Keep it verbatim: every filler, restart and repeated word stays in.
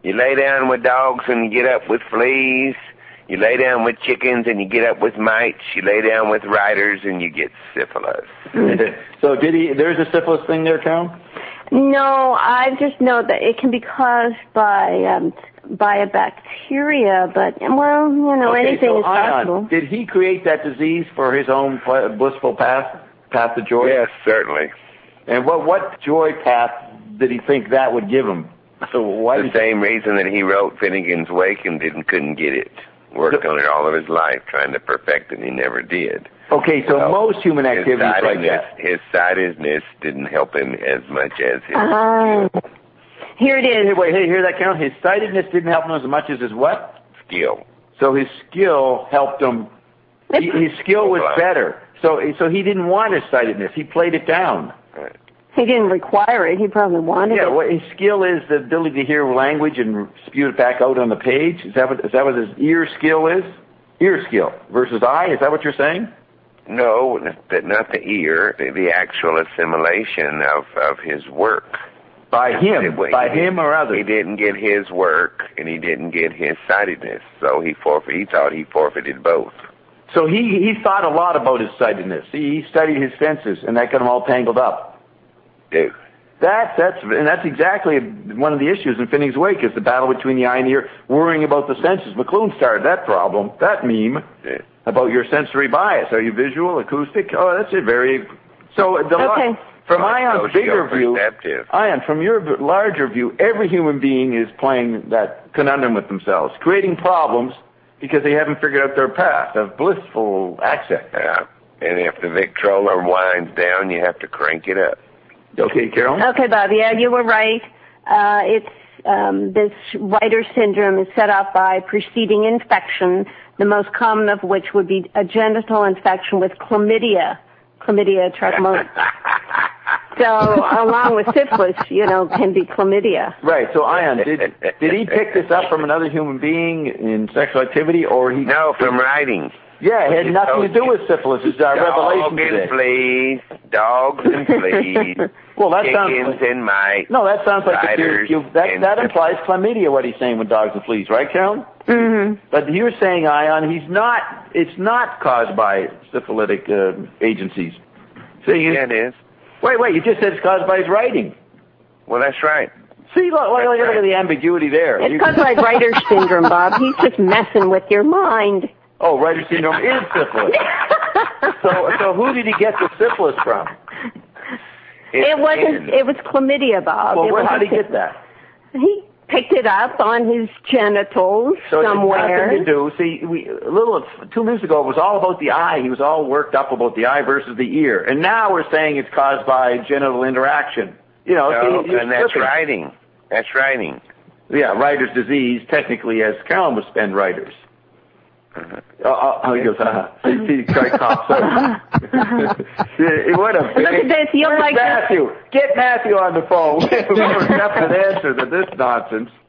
You lay down with dogs and you get up with fleas. You lay down with chickens and you get up with mites. You lay down with riders and you get syphilis. So did he, there's a syphilis thing there, Carol? No, I just know that it can be caused by um, by a bacteria, but, well, you know, okay, anything so is possible. Ion, did he create that disease for his own blissful path, path to joy? Yes, certainly. And what what joy path did he think that would give him? So why the same reason that he wrote Finnegan's Wake and didn't couldn't get it. Worked on it all of his life, trying to perfect it, and he never did. Okay, so well, most human activities like that. His sightedness didn't help him as much as his uh, skill. Here it is. Hey, wait, hey, hear that, Carol? His sightedness didn't help him as much as his what? Skill. So his skill helped him. He, his skill was better. So so he didn't want his sightedness. He played it down. Right. He didn't require it. He probably wanted yeah, it. Yeah, well, his skill is the ability to hear language and spew it back out on the page. Is that what is that what his ear skill is? Ear skill versus eye. Is that what you're saying? No, not the ear. The, the actual assimilation of of his work. By him, it, by him or others. He didn't get his work, and he didn't get his sightedness. So he forfeit. He thought he forfeited both. So he he thought a lot about his sightedness. He, he studied his senses, and that got him all tangled up. Dude. That's that's and that's exactly one of the issues in Finnegan's Wake is the battle between the eye and the ear, worrying about the senses. McLuhan started that problem, that meme yeah. about your sensory bias. Are you visual, acoustic? Oh, that's it. Very. So the okay. from Ion's bigger view, Ion, from your larger view, every human being is playing that conundrum with themselves, creating problems because they haven't figured out their path of blissful access. Yeah. And if the Victrola winds down, you have to crank it up. Okay, Carol? Okay, Bob, yeah, you were right. Uh, it's, um, this Reiter syndrome is set off by preceding infection, the most common of which would be a genital infection with chlamydia, chlamydia trachomatis. So, along with syphilis, you know, can be chlamydia. Right, so Ion, did did he pick this up from another human being in sexual activity, or he... No, from writing. Yeah, it had nothing to do with syphilis. It's our revelation today. Dogs and fleas, dogs and fleas, well, that chickens sounds like, and mice. No, that sounds like riders, you, you, that that implies chlamydia. What he's saying with dogs and fleas, right, Carolyn? Mm-hmm. But you're saying, Ion, he's not. It's not caused by syphilitic uh, agencies. See, yeah, it is. Wait, wait. You just said it's caused by his writing. Well, that's right. See, look, look, look at the ambiguity there. It's caused by Reiter syndrome, Bob. He's just messing with your mind. Oh, Reiter syndrome is syphilis. so, so who did he get the syphilis from? It, it wasn't. It was chlamydia, Bob. Well, it where, how did he get that? He picked it up on his genitals so somewhere. So nothing to do. See, we, a little two minutes ago it was all about the eye. He was all worked up about the eye versus the ear, and now we're saying it's caused by genital interaction. You know, no, see, and that's flipping. writing. That's writing. Yeah, Reiter's disease, technically, as Carolyn would spend Reiter's. Uh-huh. Oh, oh, he goes, uh-huh. See, Craig coughs out. What a Look at this. You'll like Matthew. this. Get Matthew on the phone. We have an answer to this nonsense.